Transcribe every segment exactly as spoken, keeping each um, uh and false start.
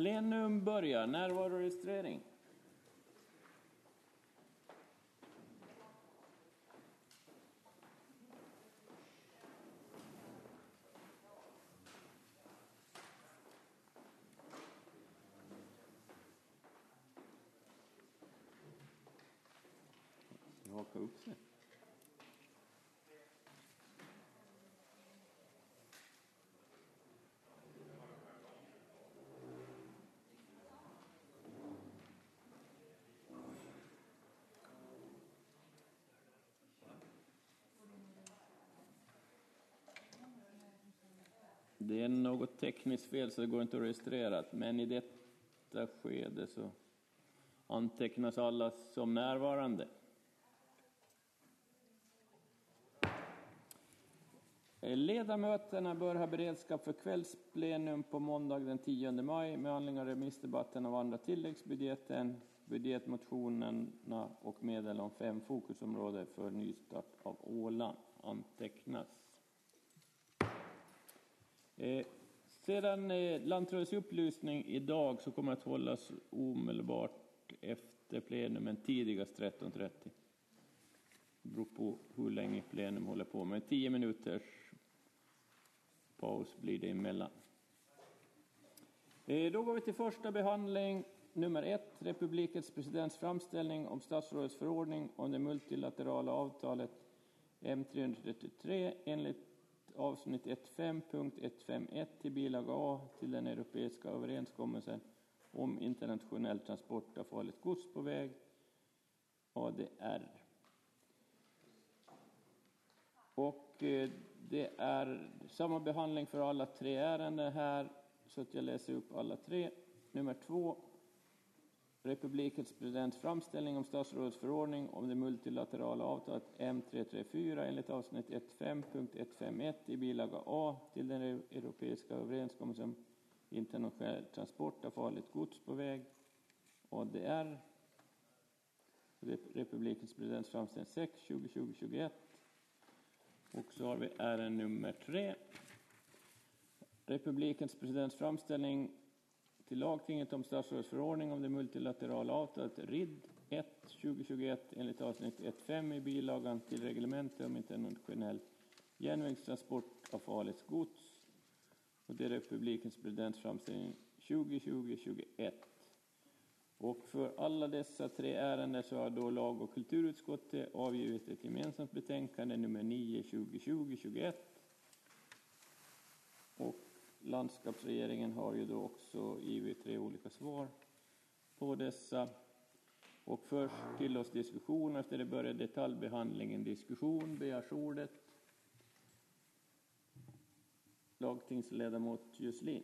Plenum börjar. Närvaroregistrering. Haka upp sig. Det är något tekniskt fel så det går inte att registrera, men i detta skede så antecknas alla som närvarande. Ledamöterna bör ha beredskap för kvällsplenum på måndag den tionde maj med anledning av remissdebatten av andra tilläggsbudgeten, budgetmotionerna och medel om fem fokusområden för nystart av Åland antecknas. Eh, sedan eh, lantrådets upplysning idag så kommer att hållas omedelbart efter plenumen tidigast tretton trettio. Det beror på hur länge plenum håller på, med tio minuters paus blir det emellan. Eh, då går vi till första behandling. Nummer ett, Republikens presidents framställning om statsrådets förordning om det multilaterala avtalet M tre trettiotre enligt avsnitt fyrtiofem punkt etthundrafemtioett till bilaga A till den europeiska överenskommelsen om internationell transport av farligt gods på väg, A D R. Och det är samma behandling för alla tre ärenden här, så att jag läser upp alla tre. Nummer två, Republikens presidents framställning om statsrådets förordning om det multilaterala avtalet M tre trettiofyra enligt avsnitt fyrtiofem punkt etthundrafemtioett i bilaga A till den europeiska överenskommelsen om internationell transport av farligt gods på väg, A D R. Republikens presidents framställning sex tjugo tjugo tjugoett. Och så har vi ärende nummer tre. Republikens presidents framställning till lagtinget om statsrådets förordning om det multilaterala avtalet R I D ett tjugo tjugoett enligt avsnitt fyrtiofem i bilagan till reglementet om internationell järnvägstransport av farligt gods. Och det är Republikens presidents framställning tjugo tjugo tjugoett. Och för alla dessa tre ärenden så har då lag- och kulturutskottet avgivit ett gemensamt betänkande nummer nio tjugo tjugo tjugoett. Och landskapsregeringen har ju då också givit tre olika svar på dessa. Och först till oss diskussion, efter det börjar detaljbehandlingen diskussion, begärs ordet. Lagtingsledamot Juslin.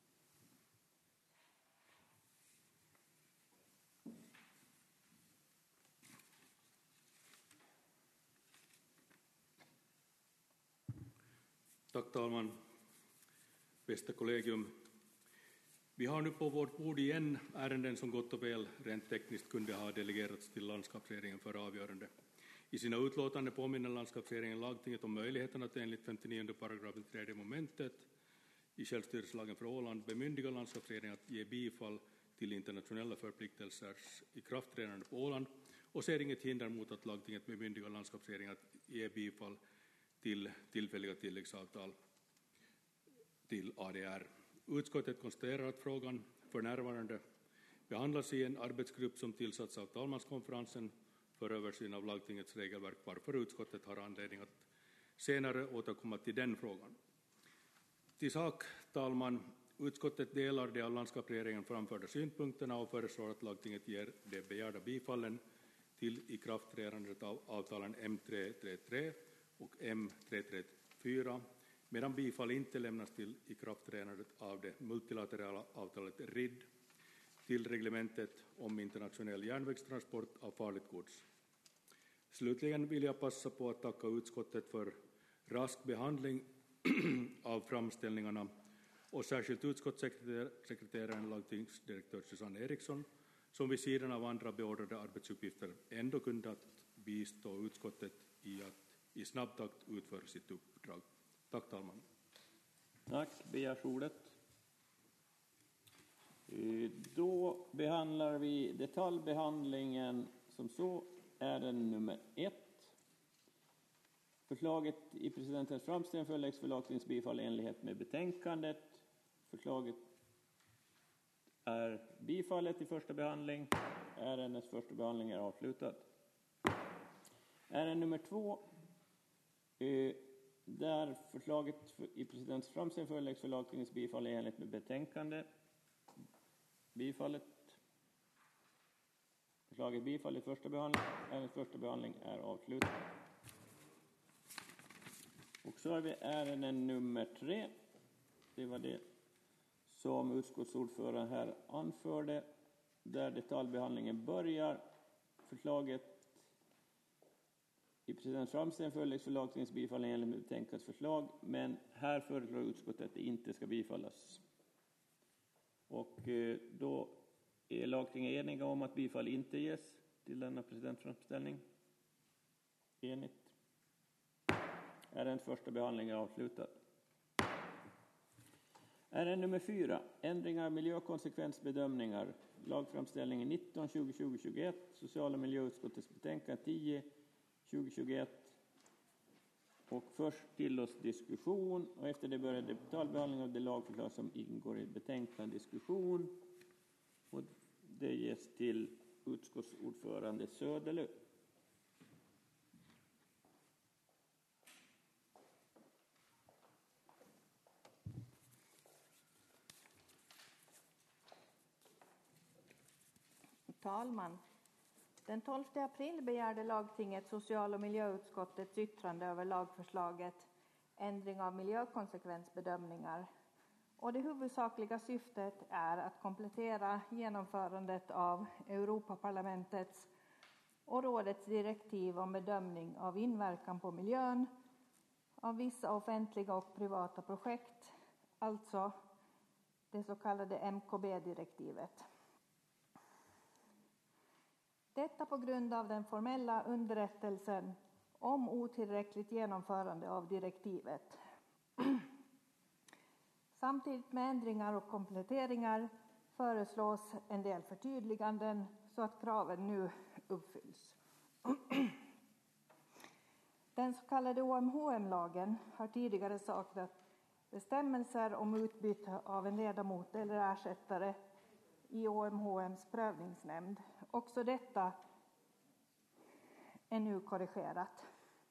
Tack talman, bästa kollegium. Vi har nu på vårt bord igen ärenden som gott och väl rent tekniskt kunde ha delegerats till landskapsregeringen för avgörande. I sina utlåtande påminner landskapsregeringen lagtinget om möjligheten att enligt femtionionde paragrafen tredje momentet i självstyrelselagen för Åland bemyndiga landskapsregeringen att ge bifall till internationella förpliktelsers ikraftträdande på Åland och ser inget hinder mot att lagtinget bemyndigar landskapsregeringen att ge bifall till tillfälliga tilläggsavtal till A D R. Utskottet konstaterar att frågan för närvarande behandlas i en arbetsgrupp som tillsatts av talmanskonferensen för översyn av lagtingets regelverk, varför utskottet har anledning att senare återkomma till den frågan. Till sak, talman, utskottet delar de av landskapsregeringen framförda synpunkterna och föreslår att lagtinget ger de begärda bifallen till ikraftträdandet av avtalen M tre trettiotre och M tre trettiofyra, medan bifall inte lämnas till ikraftträdandet av det multilaterala avtalet R I D till reglementet om internationell järnvägstransport av farligt gods. Slutligen vill jag passa på att tacka utskottet för rask behandling av framställningarna och särskilt utskottssekreteraren lagtingsdirektör Susanne Eriksson, som vid sidan av andra beordrade arbetsuppgifter ändå kunde att bistå utskottet i att i snabb takt utföra sitt uppdrag. Tack talman. Tack, begärs ordet. Då behandlar vi detaljbehandlingen som så är den nummer ett. Förslaget i presidentens framställning föreläggs för lagstiftningsbifall i enlighet med betänkandet. Förslaget är bifallet i första behandling. Ärendets första behandling är avslutad. Ärende nummer två. Där förslaget i presidentens framställning föreläggs för lagstiftningsbifall i enlighet med betänkandet. Bifallet. Förslaget bifall i första behandling. Ärendets första behandling är avslutad. Och så har vi ärende nummer tre. Det var det som utskottsordföranden här anförde. Där detaljbehandlingen börjar. Förslaget i presidentens framställning föreläggs för lagstiftningsbifall i enlighet med betänkandets förslag. Men här föreslår utskottet att det inte ska bifallas. Och då är lagtinget eniga om att bifall inte ges till denna presidentframställning. Enigt. Ärendets första behandling är avslutad. Ärende nummer fyra. Ändringar av miljökonsekvensbedömningar. Lagframställningen nitton tjugo tjugo tjugoett. Social- och miljöutskottets betänkande tio tjugo tjugoett. Och först till oss diskussion. Och efter det börjar detaljbehandling av det lagförslag som ingår i betänkande diskussion. Och det ges till utskottsordförande Söderlund. Talman. Den tolfte april begärde lagtinget social- och miljöutskottets yttrande över lagförslaget ändring av miljökonsekvensbedömningar. Och det huvudsakliga syftet är att komplettera genomförandet av Europaparlamentets och rådets direktiv om bedömning av inverkan på miljön av vissa offentliga och privata projekt, alltså det så kallade M K B-direktivet. Detta på grund av den formella underrättelsen om otillräckligt genomförande av direktivet. Samtidigt med ändringar och kompletteringar föreslås en del förtydliganden så att kraven nu uppfylls. Den så kallade O M H M-lagen har tidigare saknat bestämmelser om utbyte av en ledamot eller ersättare i O M H M:s prövningsnämnd. Också detta är nu korrigerat.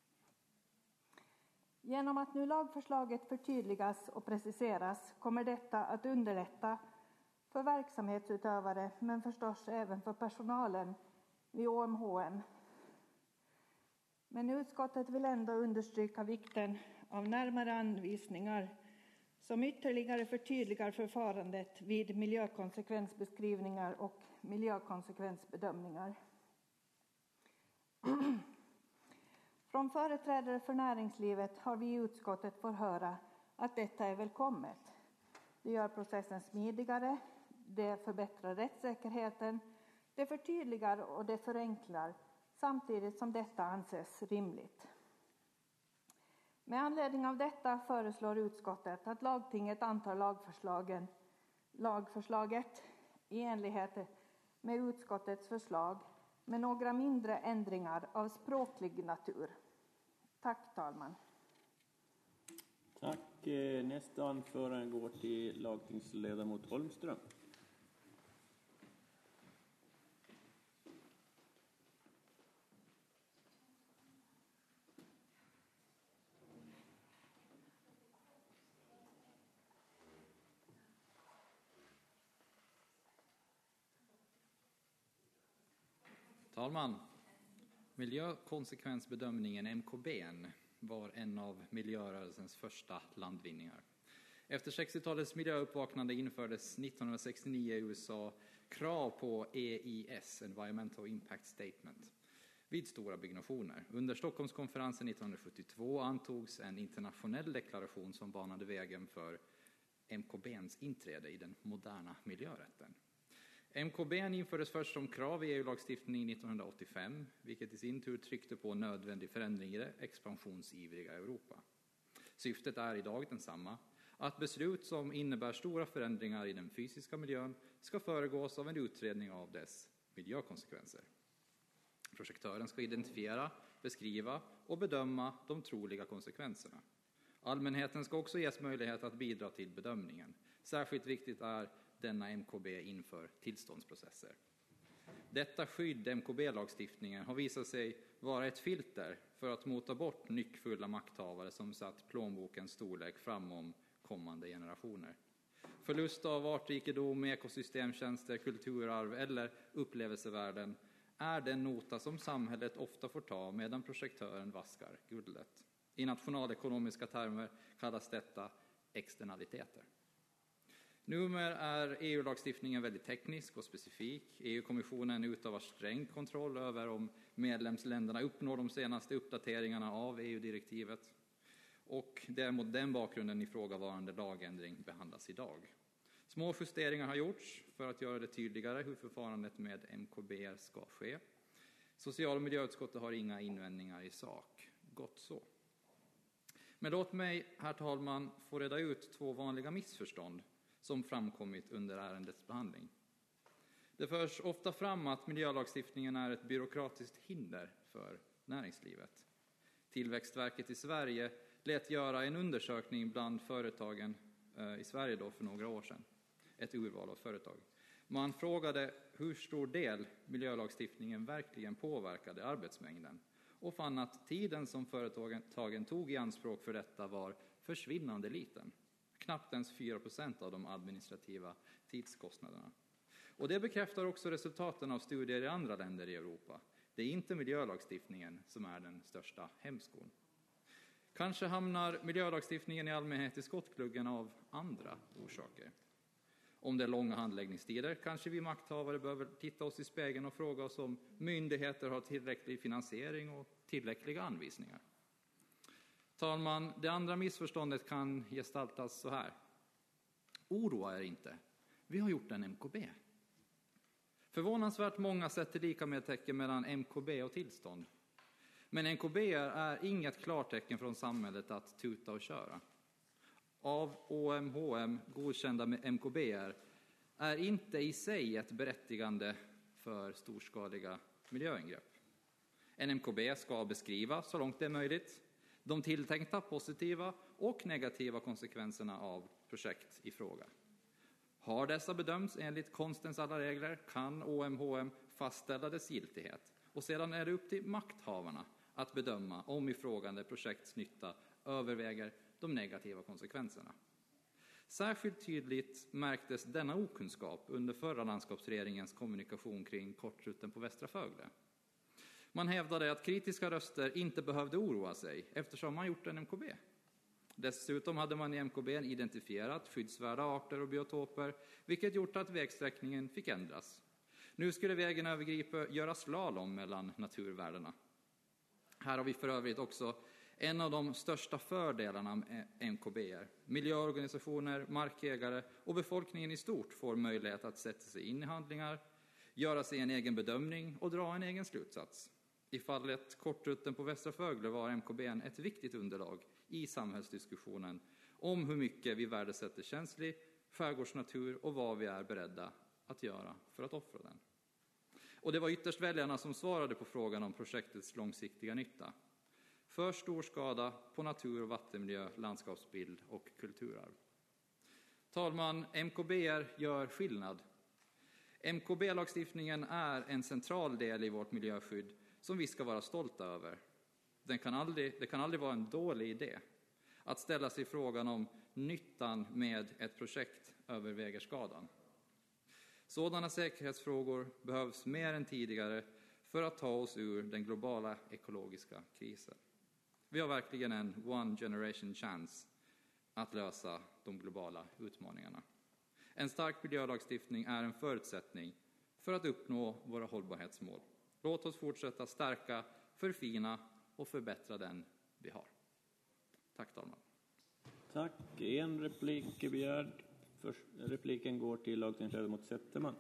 Genom att nu lagförslaget förtydligas och preciseras kommer detta att underlätta för verksamhetsutövare men förstås även för personalen vid O M H M. Men utskottet vill ändå understryka vikten av närmare anvisningar som ytterligare förtydligar förfarandet vid miljökonsekvensbeskrivningar och miljökonsekvensbedömningar. Från företrädare för näringslivet har vi i utskottet fått höra att detta är välkommet. Det gör processen smidigare, det förbättrar rättssäkerheten, det förtydligar och det förenklar samtidigt som detta anses rimligt. Med anledning av detta föreslår utskottet att lagtinget antar lagförslagen, lagförslaget i enlighet med utskottets förslag med några mindre ändringar av språklig natur. Tack, talman. Tack. Nästa anförande går till lagtingsledamot Holmström. Talman, miljökonsekvensbedömningen M K B var en av miljörörelsens första landvinningar. Efter sextiotalets miljöuppvaknande infördes nittonhundrasextionio i U S A krav på E I S, Environmental Impact Statement, vid stora byggnationer. Under Stockholmskonferensen nittonhundrasjuttiotvå antogs en internationell deklaration som banade vägen för M K B:ns inträde i den moderna miljörätten. M K B infördes först som krav i E U-lagstiftning nittonhundraåttiofem, vilket i sin tur tryckte på nödvändig förändring i det expansionsivriga Europa. Syftet är idag densamma, att beslut som innebär stora förändringar i den fysiska miljön ska föregås av en utredning av dess miljökonsekvenser. Projektören ska identifiera, beskriva och bedöma de troliga konsekvenserna. Allmänheten ska också ges möjlighet att bidra till bedömningen. Särskilt viktigt är denna M K B inför tillståndsprocesser. Detta skydd, M K B-lagstiftningen, har visat sig vara ett filter för att mota bort nyckfulla makthavare som satt plånbokens storlek framom kommande generationer. Förlust av artrikedom, ekosystemtjänster, kulturarv eller upplevelsevärden är den nota som samhället ofta får ta medan projektören vaskar guldet. I nationalekonomiska termer kallas detta externaliteter. Numera är E U-lagstiftningen väldigt teknisk och specifik. E U-kommissionen utövar sträng kontroll över om medlemsländerna uppnår de senaste uppdateringarna av E U-direktivet. Och det är mot den bakgrunden ifrågavarande lagändring behandlas idag. Små justeringar har gjorts för att göra det tydligare hur förfarandet med M K B ska ske. Social- och miljöutskottet har inga invändningar i sak. Gott så. Men låt mig, herr talman, få reda ut två vanliga missförstånd som framkommit under ärendets behandling. Det förs ofta fram att miljölagstiftningen är ett byråkratiskt hinder för näringslivet. Tillväxtverket i Sverige lät göra en undersökning bland företagen eh, i Sverige då för några år sedan. Ett urval av företag. Man frågade hur stor del miljölagstiftningen verkligen påverkade arbetsmängden och fann att tiden som företagen tog i anspråk för detta var försvinnande liten. Knappt ens fyra procent av de administrativa tidskostnaderna. Och det bekräftar också resultaten av studier i andra länder i Europa. Det är inte miljölagstiftningen som är den största hämskon. Kanske hamnar miljölagstiftningen i allmänhet i skottgluggen av andra orsaker. Om det är långa handläggningstider kanske vi makthavare behöver titta oss i spegeln och fråga oss om myndigheter har tillräcklig finansiering och tillräckliga anvisningar. Talman, det andra missförståndet kan gestaltas så här. Oroa er inte. Vi har gjort en M K B. Förvånansvärt många sätter lika med tecken mellan M K B och tillstånd. Men M K B är inget klartecken från samhället att tuta och köra. Av O M H M godkända M K B är inte i sig ett berättigande för storskaliga miljöingrepp. En M K B ska beskriva så långt det är möjligt de tilltänkta positiva och negativa konsekvenserna av projekt i fråga. Har dessa bedömts enligt konstens alla regler kan O M H M fastställa dess giltighet och sedan är det upp till makthavarna att bedöma om ifrågande projekts nytta överväger de negativa konsekvenserna. Särskilt tydligt märktes denna okunskap under förra landskapsregeringens kommunikation kring kortrutten på Västra Fögle. Man hävdade att kritiska röster inte behövde oroa sig eftersom man gjort en M K B. Dessutom hade man i M K B identifierat skyddsvärda arter och biotoper, vilket gjort att vägsträckningen fick ändras. Nu skulle vägen övergripa göra slalom mellan naturvärdena. Här har vi för övrigt också en av de största fördelarna med M K B. Miljöorganisationer, markägare och befolkningen i stort får möjlighet att sätta sig in i handlingar, göra sig en egen bedömning och dra en egen slutsats. I fallet kortrutten på Västra Fögle var M K B ett viktigt underlag i samhällsdiskussionen om hur mycket vi värdesätter känslig skärgårdsnatur och vad vi är beredda att göra för att offra den. Och det var ytterst väljarna som svarade på frågan om projektets långsiktiga nytta. För stor skada på natur- och vattenmiljö, landskapsbild och kulturarv. Talman, M K B gör skillnad. M K B-lagstiftningen är en central del i vårt miljöskydd som vi ska vara stolta över. Den kan aldrig, det kan aldrig vara en dålig idé att ställa sig frågan om nyttan med ett projekt överväger skadan. Sådana säkerhetsfrågor behövs mer än tidigare för att ta oss ur den globala ekologiska krisen. Vi har verkligen en one generation chance att lösa de globala utmaningarna. En stark miljölagstiftning är en förutsättning för att uppnå våra hållbarhetsmål. Låt oss fortsätta stärka, förfina och förbättra den vi har. Tack talman. Tack. En replik är begärd. Först, repliken går till lagtingsledamot Zetterman.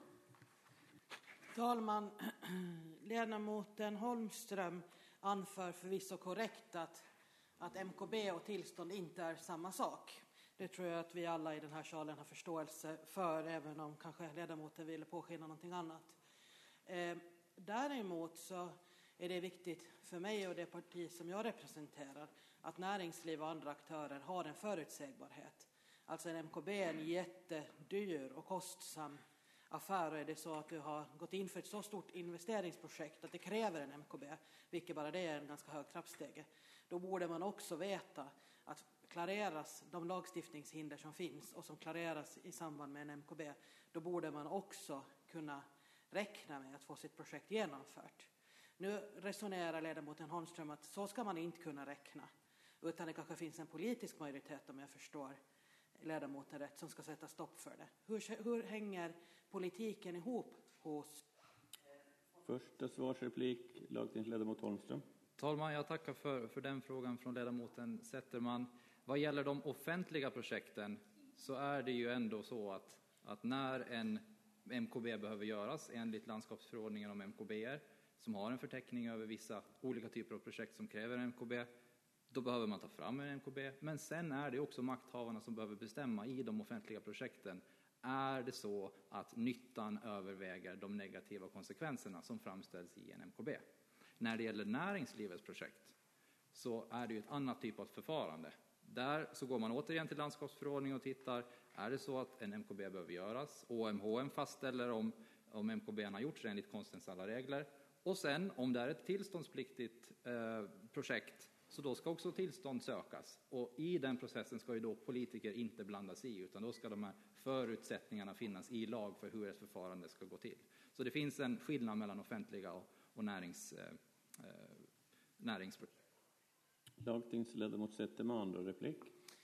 Talman, ledamoten Holmström anför förvisso korrekt att, att M K B och tillstånd inte är samma sak. Det tror jag att vi alla i den här salen har förståelse för, även om kanske ledamoten ville påskina någonting annat. Eh, däremot så är det viktigt för mig och det parti som jag representerar att näringsliv och andra aktörer har en förutsägbarhet. Alltså en M K B är en jättedyr och kostsam affär, och är det så att du har gått in för ett så stort investeringsprojekt att det kräver en M K B, vilket bara det är en ganska hög trappstege, då borde man också veta att klareras de lagstiftningshinder som finns och som klareras i samband med en M K B, då borde man också kunna räkna med att få sitt projekt genomfört. Nu resonerar ledamoten Holmström att så ska man inte kunna räkna, utan det kanske finns en politisk majoritet, om jag förstår ledamoten rätt, som ska sätta stopp för det. Hur, hur hänger politiken ihop hos... Första svarsreplik, lagtingsledamot Holmström. Talman, jag tackar för, för den frågan från ledamoten Zetterman. Vad gäller de offentliga projekten så är det ju ändå så att, att när en M K B behöver göras enligt landskapsförordningen om M K B som har en förteckning över vissa olika typer av projekt som kräver en M K B, då behöver man ta fram en M K B. Men sen är det också makthavarna som behöver bestämma i de offentliga projekten. Är det så att nyttan överväger de negativa konsekvenserna som framställs i en M K B? När det gäller näringslivets projekt så är det ju ett annat typ av förfarande. Där så går man återigen till landskapsförordning och tittar, är det så att en M K B behöver göras? O M H M fastställer om, om M K B har gjorts enligt konstens alla regler. Och sen om det är ett tillståndspliktigt eh, projekt, så då ska också tillstånd sökas. Och i den processen ska ju då politiker inte blandas i, utan då ska de här förutsättningarna finnas i lag för hur ett förfarande ska gå till. Så det finns en skillnad mellan offentliga och, och närings, eh, näringsprojekt. Lagtingsledamot Zetterman, andra replik.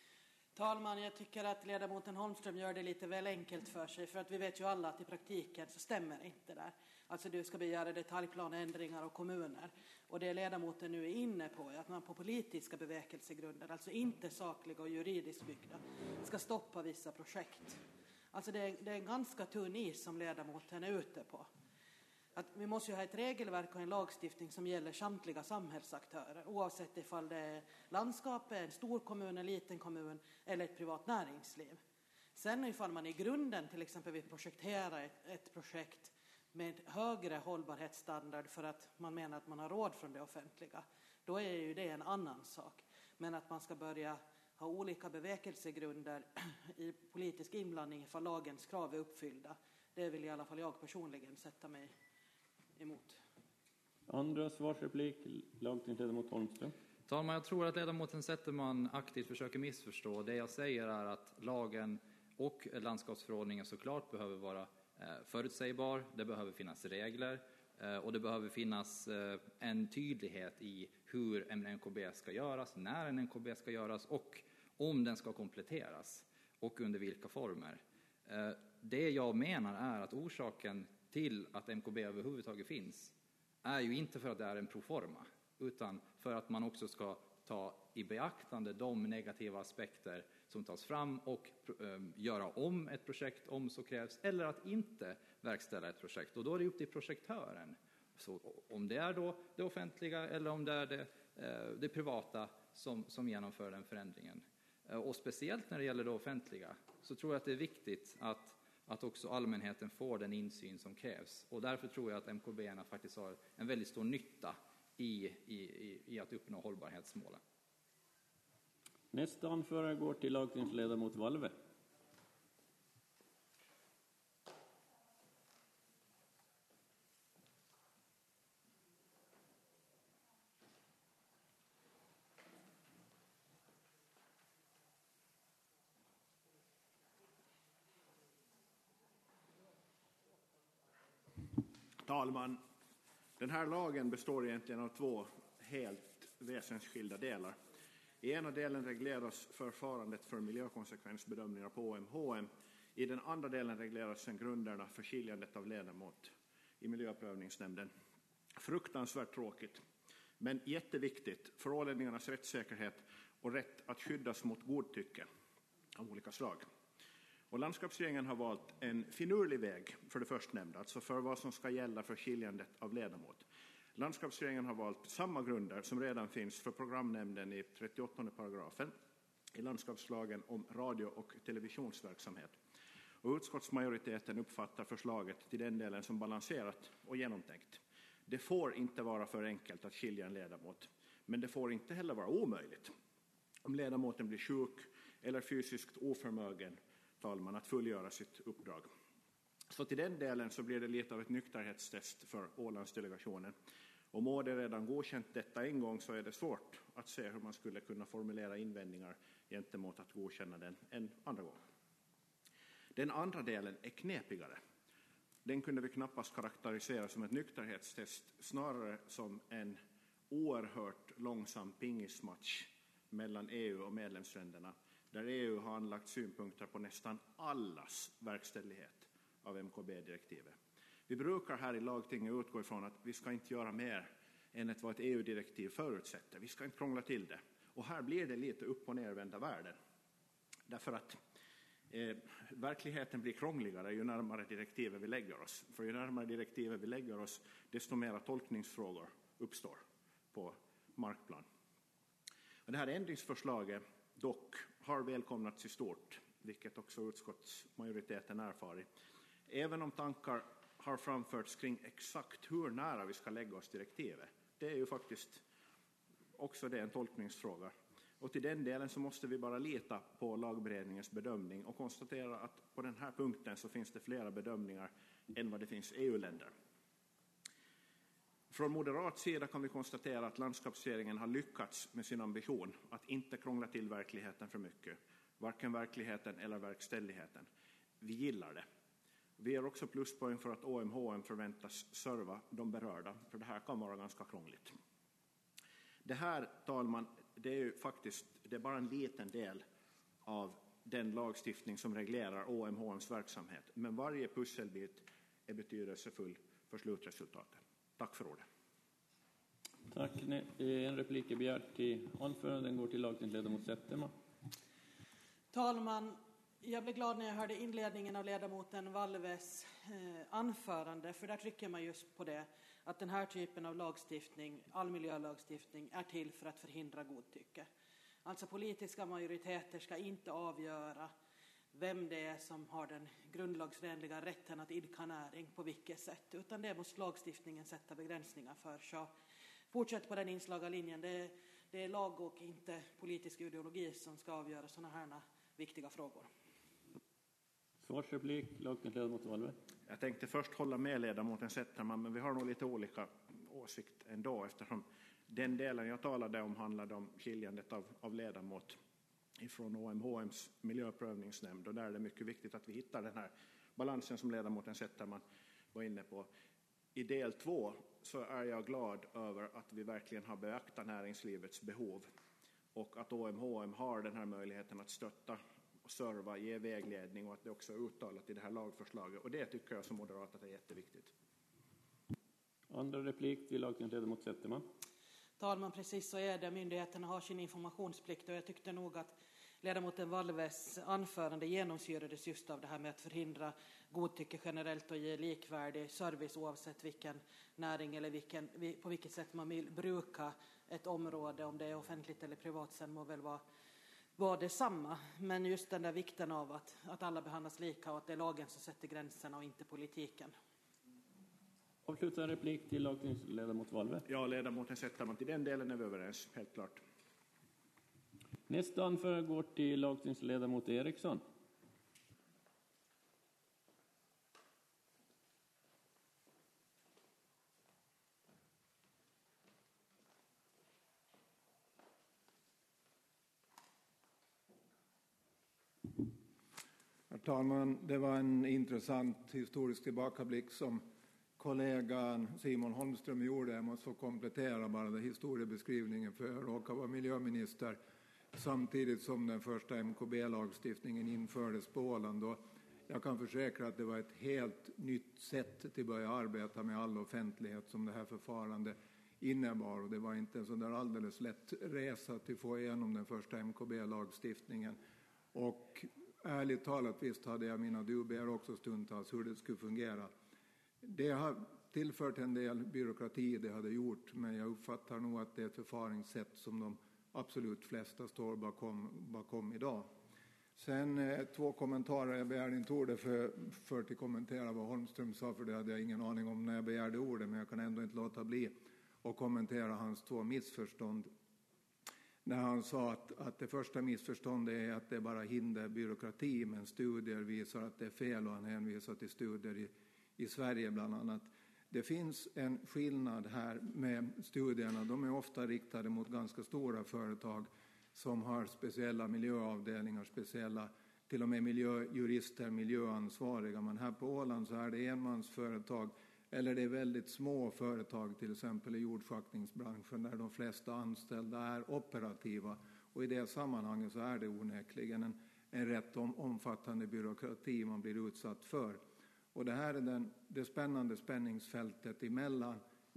Talman, jag tycker att ledamoten Holmström gör det lite väl enkelt för sig, för att vi vet ju alla att i praktiken så stämmer inte det där. Alltså du ska begära detaljplanändringar och kommuner, och det ledamoten nu är inne på är att man på politiska bevekelsegrunder, alltså inte sakliga och juridiskt byggda, ska stoppa vissa projekt. Alltså det är, det är en ganska tunn is som ledamoten är ute på. Att vi måste ju ha ett regelverk och en lagstiftning som gäller samtliga samhällsaktörer, oavsett ifall det är landskapet, en stor kommun, en liten kommun eller ett privat näringsliv. Sen ifall man i grunden till exempel vill projektera ett, ett projekt med högre hållbarhetsstandard för att man menar att man har råd från det offentliga, då är ju det en annan sak. Men att man ska börja ha olika bevekelsegrunder i politisk inblandning ifall lagens krav är uppfyllda, det vill i alla fall jag personligen sätta mig emot. Andra svarsreplik, lagtingsledamot Holmström. Talman, jag tror att ledamoten Zetterman aktivt försöker missförstå. Det jag säger är att lagen och landskapsförordningen såklart behöver vara förutsägbar. Det behöver finnas regler och det behöver finnas en tydlighet i hur en M K B ska göras, när en M K B ska göras och om den ska kompletteras och under vilka former. Det jag menar är att orsaken till att M K B överhuvudtaget finns är ju inte för att det är en proforma, utan för att man också ska ta i beaktande de negativa aspekter som tas fram och eh, göra om ett projekt om så krävs, eller att inte verkställa ett projekt. Och då är det upp till projektören. Så om det är då det offentliga eller om det är det, eh, det privata som, som genomför den förändringen. Eh, och speciellt när det gäller det offentliga så tror jag att det är viktigt att att också allmänheten får den insyn som krävs. Och därför tror jag att M K B-erna faktiskt har en väldigt stor nytta i, i, i att uppnå hållbarhetsmålen. Nästa anförare går till lagtingsledamot Valve. Talman, den här lagen består egentligen av två helt väsensskilda delar. I ena delen regleras förfarandet för miljökonsekvensbedömningar på O M H M. I den andra delen regleras sen grunderna för skiljandet av ledamot i miljöprövningsnämnden. Fruktansvärt tråkigt, men jätteviktigt för ålänningarnas rättssäkerhet och rätt att skyddas mot godtycke av olika slag. Och landskapsregeringen har valt en finurlig väg för det förstnämnda, alltså för vad som ska gälla för skiljandet av ledamot. Landskapsregeringen har valt samma grunder som redan finns för programnämnden i trettioåttonde paragrafen, i landskapslagen om radio- och televisionsverksamhet. Och utskottsmajoriteten uppfattar förslaget till den delen som balanserat och genomtänkt. Det får inte vara för enkelt att skilja en ledamot, men det får inte heller vara omöjligt. Om ledamoten blir sjuk eller fysiskt oförmögen, talman, att fullgöra sitt uppdrag. Så till den delen så blir det lite av ett nykterhetstest för Ålandsdelegationen. Och må det redan godkänt detta en gång så är det svårt att se hur man skulle kunna formulera invändningar gentemot att godkänna den en andra gång. Den andra delen är knepigare. Den kunde vi knappast karaktärisera som ett nykterhetstest, snarare som en oerhört långsam pingismatch mellan E U och medlemsländerna, där E U har anlagt synpunkter på nästan allas verkställighet av M K B-direktivet. Vi brukar här i lagtinget utgå ifrån att vi ska inte göra mer än vad ett E U-direktiv förutsätter. Vi ska inte krångla till det. Och här blir det lite upp- och nervända världen. Därför att eh, verkligheten blir krångligare ju närmare direktivet vi lägger oss. För ju närmare direktivet vi lägger oss, desto mera tolkningsfrågor uppstår på markplan. Och det här ändringsförslaget dock har välkomnats i stort, vilket också utskottsmajoriteten erfarit. Även om tankar har framförts kring exakt hur nära vi ska lägga oss direktivet. Det är ju faktiskt också det en tolkningsfråga. Och till den delen så måste vi bara lita på lagberedningens bedömning och konstatera att på den här punkten så finns det flera bedömningar än vad det finns E U-länder. Från moderat sida kan vi konstatera att landskapsregeringen har lyckats med sin ambition att inte krångla till verkligheten för mycket. Varken verkligheten eller verkställigheten. Vi gillar det. Vi är också pluspoäng för att O M H M förväntas serva de berörda, för det här kan vara ganska krångligt. Det här, talman, det är ju faktiskt det är bara en liten del av den lagstiftning som reglerar O M H M:s verksamhet, men varje pusselbit är betydelsefull för slutresultatet. Tack för ordet. Tack. En replik är begärd till anföranden går till lagtingsledamot Zetterman. Talman, jag blev glad när jag hörde inledningen av ledamoten Valves eh, anförande, för där trycker man just på det, att den här typen av lagstiftning, all miljölagstiftning, är till för att förhindra godtycke. Alltså politiska majoriteter ska inte avgöra vem det är som har den grundlagsvänliga rätten att idka näring på vilket sätt, utan det måste lagstiftningen sätta begränsningar för. Så fortsätt på den inslagna linjen. Det är, det är lag och inte politisk ideologi som ska avgöra sådana här viktiga frågor. Svarsreplik, lagtingsledamot Valve. Jag tänkte först hålla med ledamoten Zetterman, men vi har nog lite olika åsikt ändå, eftersom den delen jag talade om handlade om skiljandet av, av ledamot ifrån O M H M:s miljöprövningsnämnd, och där är det mycket viktigt att vi hittar den här balansen som ledamoten Zetterman var inne på. I del två så är jag glad över att vi verkligen har beaktat näringslivets behov och att O M H M har den här möjligheten att stötta och serva, ge vägledning, och att det också är uttalat i det här lagförslaget, och det tycker jag som moderat att är jätteviktigt. Andra replik till lagtingsledamot Zetterman. Talman, precis så är det. Myndigheterna har sin informationsplikt, och jag tyckte nog att ledamoten Valves anförande genomsyrades just av det här med att förhindra godtycke generellt och ge likvärdig service oavsett vilken näring eller vilken, på vilket sätt man vill bruka ett område, om det är offentligt eller privat, sen må väl vara, vara detsamma. Men just den där vikten av att, att alla behandlas lika och att det är lagen som sätter gränserna och inte politiken. Avsluta en replik till lagtingsledamot Valve. Ja, ledamoten Zetterman, till den delen är vi överens, helt klart. Nästa anförande går till lagtingsledamot Eriksson. Herr talman, det var en intressant historisk tillbakablick som kollegan Simon Holmström gjorde. Jag måste få komplettera bara den historiebeskrivningen, för jag råkar vara miljöminister samtidigt som den första M K B-lagstiftningen infördes på Åland. Och jag kan försäkra att det var ett helt nytt sätt att börja arbeta med all offentlighet som det här förfarande innebar. Och det var inte en sån där alldeles lätt resa att få igenom den första M K B-lagstiftningen. Och ärligt talat, visst hade jag mina dubier också stundtals hur det skulle fungera. Det har tillfört en del byråkrati, det hade gjort, men jag uppfattar nog att det är ett förfaringssätt som de absolut flesta står bakom, bakom idag. Sen eh, två kommentarer. Jag begärde inte ordet för, för att kommentera vad Holmström sa, för det hade jag ingen aning om när jag begärde ordet, men jag kan ändå inte låta bli att kommentera hans två missförstånd. När han sa att, att det första missförståndet är att det bara hinder byråkrati, men studier visar att det är fel, och han hänvisar till studier i, i Sverige bland annat. Det finns en skillnad här med studierna. De är ofta riktade mot ganska stora företag som har speciella miljöavdelningar, speciella till och med miljöjurister, miljöansvariga. Men här på Åland så är det enmansföretag, eller det är väldigt små företag, till exempel i jordschaktningsbranschen, där de flesta anställda är operativa. Och i det sammanhanget så är det onekligen en, en rätt om, omfattande byråkrati man blir utsatt för. Och det här är den, det spännande spänningsfältet emellan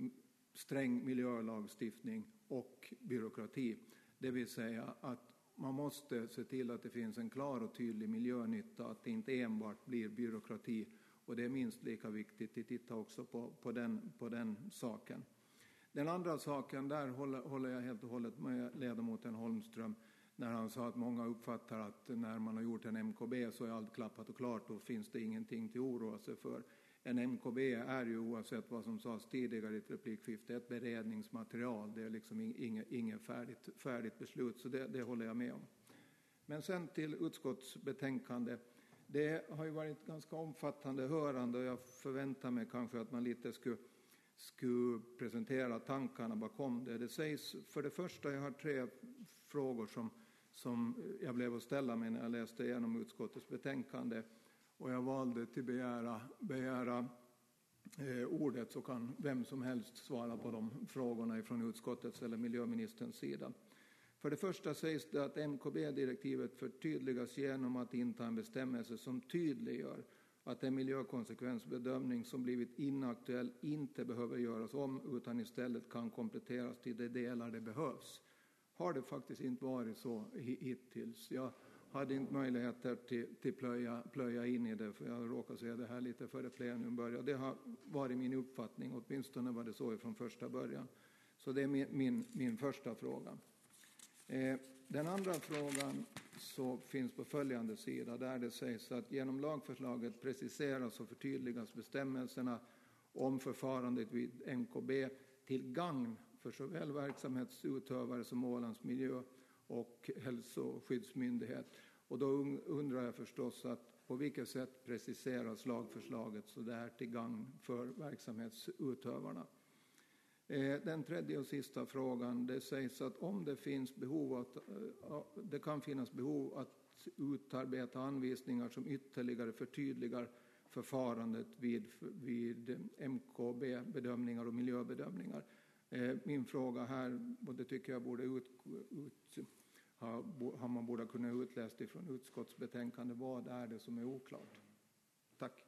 sträng miljölagstiftning och byråkrati. Det vill säga att man måste se till att det finns en klar och tydlig miljönytta, att det inte enbart blir byråkrati. Och det är minst lika viktigt att titta också på, på, den, på den saken. Den andra saken, där håller, håller jag helt och hållet med ledamoten Holmström när han sa att många uppfattar att när man har gjort en M K B så är allt klappat och klart och finns det ingenting till oroa sig för. En M K B är ju, oavsett vad som sades tidigare i ett replikskifte, ett beredningsmaterial. Det är liksom inget, inget färdigt, färdigt beslut, så det, det håller jag med om. Men sen till utskottsbetänkande. Det har ju varit ganska omfattande hörande, och jag förväntar mig kanske att man lite skulle, skulle presentera tankarna bakom det. Det sägs, för det första, jag har tre frågor som, som jag blev att ställa mig när jag läste igenom utskottets betänkande. Och jag valde till begära, begära eh, ordet, så kan vem som helst svara på de frågorna ifrån utskottets eller miljöministerns sida. För det första sägs det att M K B-direktivet förtydligas genom att inta en bestämmelse som tydliggör att en miljökonsekvensbedömning som blivit inaktuell inte behöver göras om, utan istället kan kompletteras till de delar det behövs. Har det faktiskt inte varit så hittills. Jag hade inte möjligheter till, till plöja, plöja in i det, för jag råkar säga det här lite före plenum börjar. Det har varit min uppfattning, åtminstone var det så från första början. Så det är min, min, min första fråga. Den andra frågan så finns på följande sida, där det sägs att genom lagförslaget preciseras och förtydligas bestämmelserna om förfarandet vid M K B till gagn för såväl verksamhetsutövare som Ålands miljö- och hälsoskyddsmyndighet. Och då undrar jag förstås att på vilket sätt preciseras lagförslaget så det är till gagn för verksamhetsutövarna. Den tredje och sista frågan, det sägs att om det finns behov att, det kan finnas behov att utarbeta anvisningar som ytterligare förtydligar förfarandet vid, vid M K B-bedömningar och miljöbedömningar. Min fråga här, och det tycker jag borde ut, ut, ha, har man borde kunna utläsa ifrån utskottsbetänkande, vad är det som är oklart? Tack.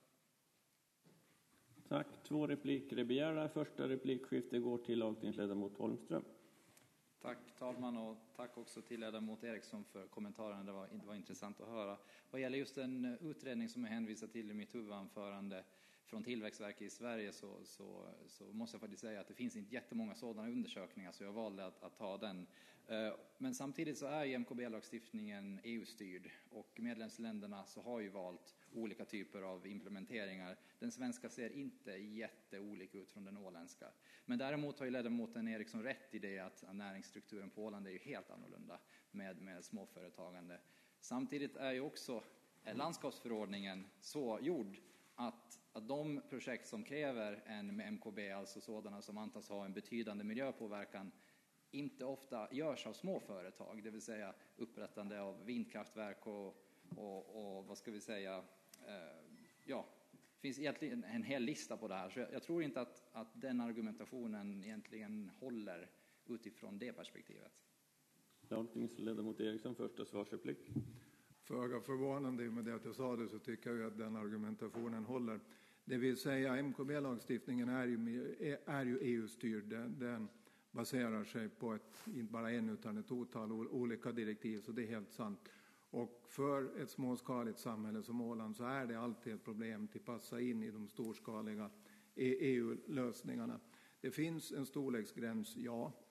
Tack. Två repliker är begärda. Första replikskifte går till lagtingsledamot Holmström. Tack talman, och tack också till ledamot Eriksson för kommentarerna. Det var, det var intressant att höra. Vad gäller just den utredning som jag hänvisade till i mitt huvudanförande från Tillväxtverket i Sverige, så, så, så måste jag faktiskt säga att det finns inte jättemånga sådana undersökningar, så jag valde att, att ta den. Men samtidigt så är ju M K B-lagstiftningen E U-styrd, och medlemsländerna så har ju valt olika typer av implementeringar. Den svenska ser inte jätteolik ut från den åländska. Men däremot har ju ledamoten Eriksson rätt i det att näringsstrukturen på Åland är ju helt annorlunda med, med småföretagande. Samtidigt är ju också landskapsförordningen så gjord att, att de projekt som kräver en med M K B, alltså sådana som antas ha en betydande miljöpåverkan, inte ofta görs av små företag, det vill säga upprättande av vindkraftverk och, och, och vad ska vi säga, eh, ja, det finns egentligen en hel lista på det här, så jag, jag tror inte att, att den argumentationen egentligen håller utifrån det perspektivet. Lagtingsledamot Eriksson, första svarsreplik. Föga förvånande med det att jag sa det, så tycker jag att den argumentationen håller. Det vill säga M K B-lagstiftningen är ju, är ju E U-styrd. Den, den baserar sig på ett, inte bara en utan ett otal olika direktiv, så det är helt sant. Och för ett småskaligt samhälle som Åland så är det alltid ett problem att passa in i de storskaliga E U-lösningarna. Det finns en storleksgräns, ja.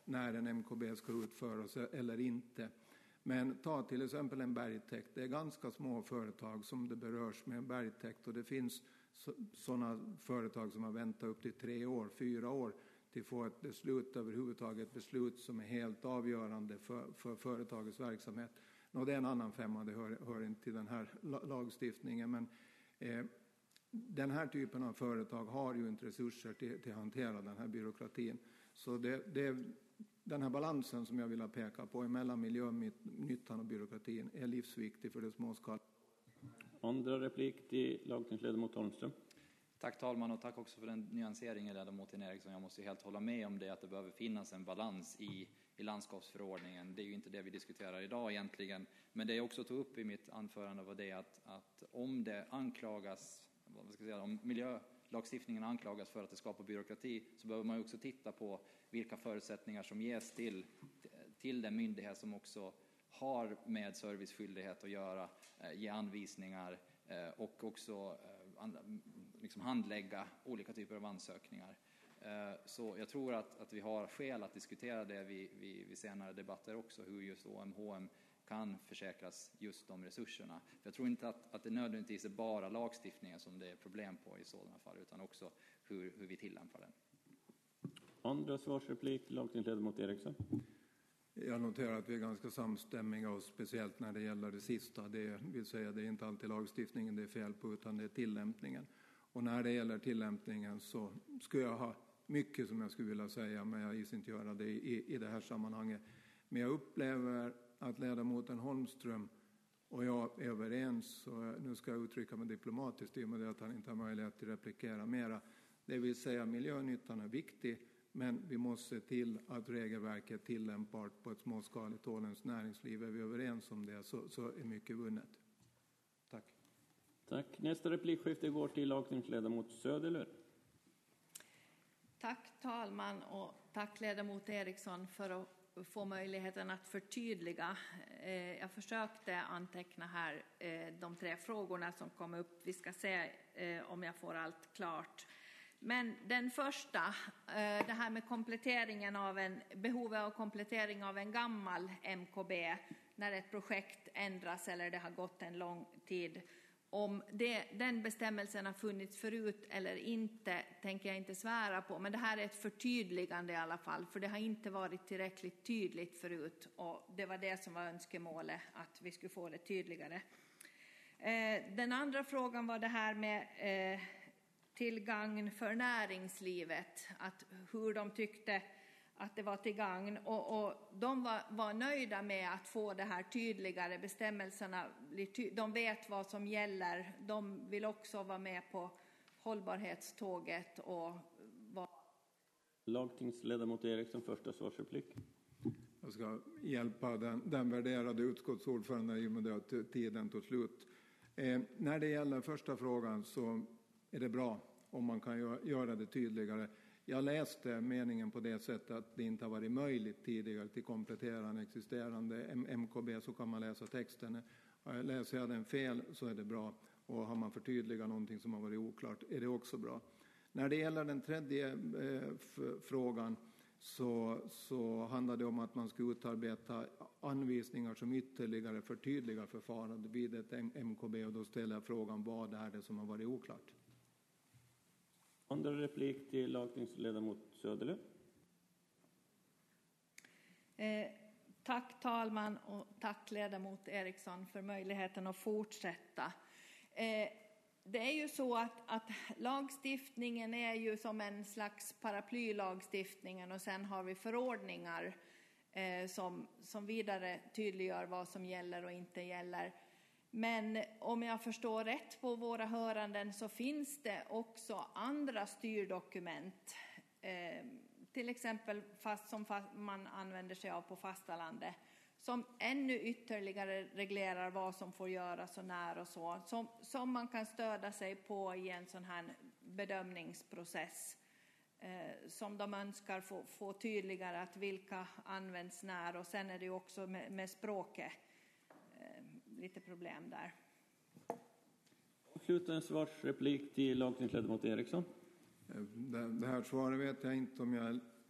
när en M K B ska utföras eller inte. Men ta till exempel en bergtäkt. Det är ganska små företag som det berörs med en bergtäkt, och det finns sådana företag som har väntat upp till tre år, fyra år till att få ett beslut överhuvudtaget, ett beslut som är helt avgörande för, för företagets verksamhet. Och det är en annan femma, det hör, hör inte till den här lagstiftningen, men eh, den här typen av företag har ju inte resurser till, till att hantera den här byråkratin. Så det, det, den här balansen som jag vill peka på mellan miljönyttan och byråkratin är livsviktig för det småskaliga. Andra replik till lagtingsledamot Holmström. Tack talman, och tack också för den nyanseringen, ledamoten Eriksson. Jag måste helt hålla med om det, att det behöver finnas en balans i, i landskapsförordningen. Det är ju inte det vi diskuterar idag egentligen. Men det jag också tog upp i mitt anförande var det att, att om det anklagas, vad ska jag säga, om miljölagstiftningen anklagas för att det skapar byråkrati, så behöver man ju också titta på vilka förutsättningar som ges till, till den myndighet som också har med serviceskyldighet att göra, eh, ge anvisningar eh, och också eh, an, liksom handlägga olika typer av ansökningar. Eh, så jag tror att, att vi har skäl att diskutera det vid, vid, vid senare debatter också, hur just O M H M kan försäkras just de resurserna. För jag tror inte att, att det nödvändigtvis är bara lagstiftningen som det är problem på i sådana fall, utan också hur, hur vi tillämpar den. Andra svarsreplik, lagtingsledamot Eriksson. Jag noterar att vi är ganska samstämmiga, och speciellt när det gäller det sista. Det vill säga, det är inte alltid lagstiftningen det är fel på, utan det är tillämpningen. Och när det gäller tillämpningen så skulle jag ha mycket som jag skulle vilja säga, men jag gissar inte göra det i, i det här sammanhanget. Men jag upplever att ledamoten Holmström och jag är överens, och nu ska jag uttrycka mig diplomatiskt i och med att han inte har möjlighet att replikera mera. Det vill säga, miljönyttan är viktig, men vi måste se till att regelverket är tillämpbart på ett småskaligt åländskt näringsliv. Är vi överens om det så, så är mycket vunnet. Tack. Tack. Nästa replikskifte går till lagtingsledamot Söderlund. Tack talman, och tack ledamot Eriksson för att få möjligheten att förtydliga. Jag försökte anteckna här de tre frågorna som kom upp. Vi ska se om jag får allt klart. Men den första, det här med kompletteringen av en, behovet av komplettering av en gammal M K B när ett projekt ändras eller det har gått en lång tid. Om det, den bestämmelsen har funnits förut eller inte tänker jag inte svära på. Men det här är ett förtydligande i alla fall, för det har inte varit tillräckligt tydligt förut. Och det var det som var önskemålet, att vi skulle få det tydligare. Den andra frågan var det här med till gagn för näringslivet, att hur de tyckte att det var till gagn, och, och de var, var nöjda med att få det här tydligare, bestämmelserna, de vet vad som gäller, de vill också vara med på hållbarhetståget. Och var... Lagtingsledamot Eriksson, första svarsreplik. Jag ska hjälpa den, den värderade utskottsordföranden i och med att tiden tog slut. Eh, när det gäller första frågan så är det bra om man kan göra det tydligare. Jag läste meningen på det sättet att det inte har varit möjligt tidigare till komplettera en existerande M K B, så kan man läsa texten. Läser jag den fel så är det bra, och har man förtydligat någonting som har varit oklart är det också bra. När det gäller den tredje eh, f- frågan så, så handlar det om att man ska utarbeta anvisningar som ytterligare förtydligar förfarandet vid ett M K B, och då ställer jag frågan, vad är det som har varit oklart? Andra replik till lagtingsledamot Söderlund. Eh, tack talman, och tack ledamot Eriksson för möjligheten att fortsätta. Eh, det är ju så att, att lagstiftningen är ju som en slags paraplylagstiftningen, och sen har vi förordningar eh, som, som vidare tydliggör vad som gäller och inte gäller. Men om jag förstår rätt på våra höranden så finns det också andra styrdokument, eh, till exempel fast som fast man använder sig av på fastalandet, som ännu ytterligare reglerar vad som får göras och när och så, som, som man kan stödja sig på i en sån här bedömningsprocess, eh, som de önskar få, få tydligare att vilka används när, och sen är det ju också med, med språket lite problem där. Avslutande svarsreplik till lagtingsledamot Eriksson. Det, det här svaret vet jag inte om jag är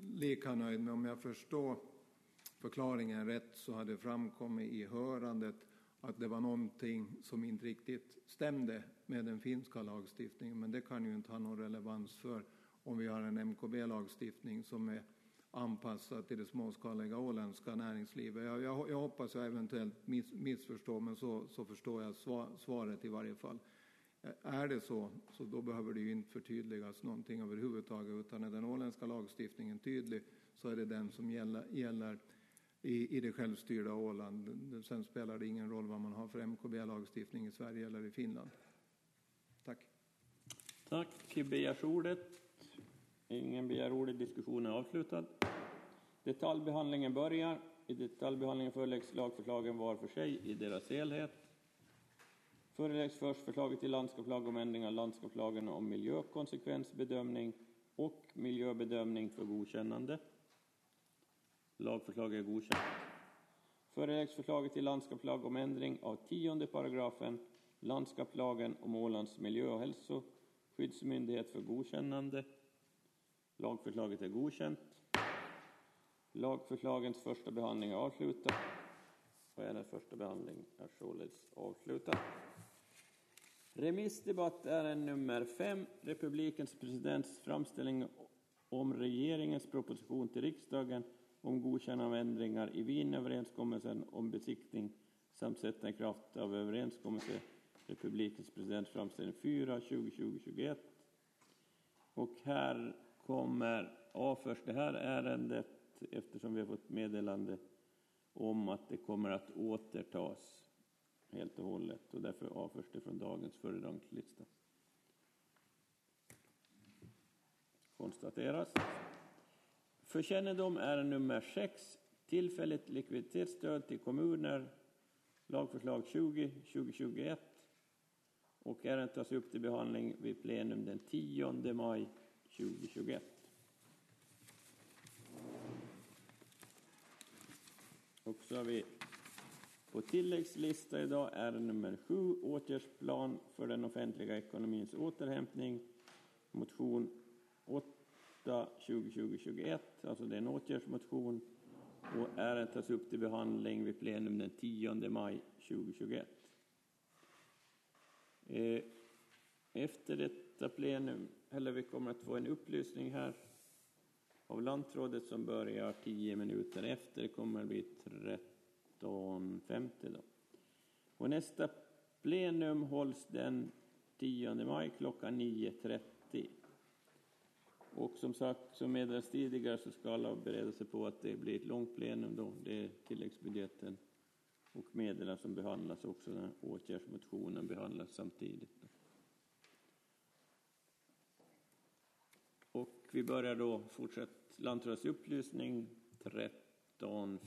lika nöjd med. Om jag förstår förklaringen rätt så hade det framkommit i hörandet att det var någonting som inte riktigt stämde med den finska lagstiftningen. Men det kan ju inte ha någon relevans för om vi har en M K B-lagstiftning som är anpassad till det småskaliga åländska näringslivet. Jag, jag, jag hoppas jag eventuellt miss, missförstår, men så, så förstår jag svar, svaret i varje fall. Är det så, så då behöver det ju inte förtydligas någonting överhuvudtaget, utan är den åländska lagstiftningen tydlig så är det den som gäller, gäller i, i det självstyrda Åland. Sen spelar det ingen roll vad man har för M K B-lagstiftning i Sverige eller i Finland. Tack. Tack. Begärs ordet? Ingen begär ordet. Diskussionen är avslutad. Detaljbehandlingen börjar. I detaljbehandlingen föreläggs lagförslagen var för sig i deras helhet. Föreläggs först förslaget till landskapslag om ändring av landskapslagen om miljökonsekvensbedömning och miljöbedömning för godkännande. Lagförslaget är godkänt. Föreläggs förslaget till landskapslag om ändring av tionde paragrafen landskapslagen om Ålands miljö- och hälsoskyddsmyndighet för godkännande. Lagförslaget är godkänt. Lagförslagens första behandling är avslutad. Och är den första behandling är således avslutad. Remissdebatt är nummer fem. Republikens presidents framställning om regeringens proposition till riksdagen om godkännande av ändringar i Wienöverenskommelsen om besiktning samt sätta i kraft av överenskommelse. Republikens presidents framställning fyra tjugo tjugo tjugoett. Och här kommer avförs det här ärendet eftersom vi har fått meddelande om att det kommer att återtas helt och hållet, och därför avförs det från dagens föredragningslista. Konstateras. För kännedom är nummer sex tillfälligt likviditetsstöd till kommuner, lagförslag tjugo tjugo tjugoett, och ärendet tas upp till behandling vid plenum den tionde maj tjugo tjugoett. Och så har vi på tilläggslista idag är nummer sju, åtgärdsplan för den offentliga ekonomins återhämtning, motion åtta tjugo tjugo tjugoett, alltså det är en åtgärdsmotion, och ärendet tas upp till behandling vid plenum den tionde maj tjugo tjugoett. Efter detta plenum, eller vi kommer att få en upplysning här av lantrådet som börjar tio minuter efter. Det kommer att bli tretton femtio då. Och nästa plenum hålls den tionde maj klockan nio trettio. Och som sagt, som meddelades tidigare, så ska alla bereda sig på att det blir ett långt plenum då. Det är tilläggsbudgeten och meddelanden som behandlas också. Den åtgärdsmotionen behandlas samtidigt. Och vi börjar då fortsätta lantrådets upplysning tretton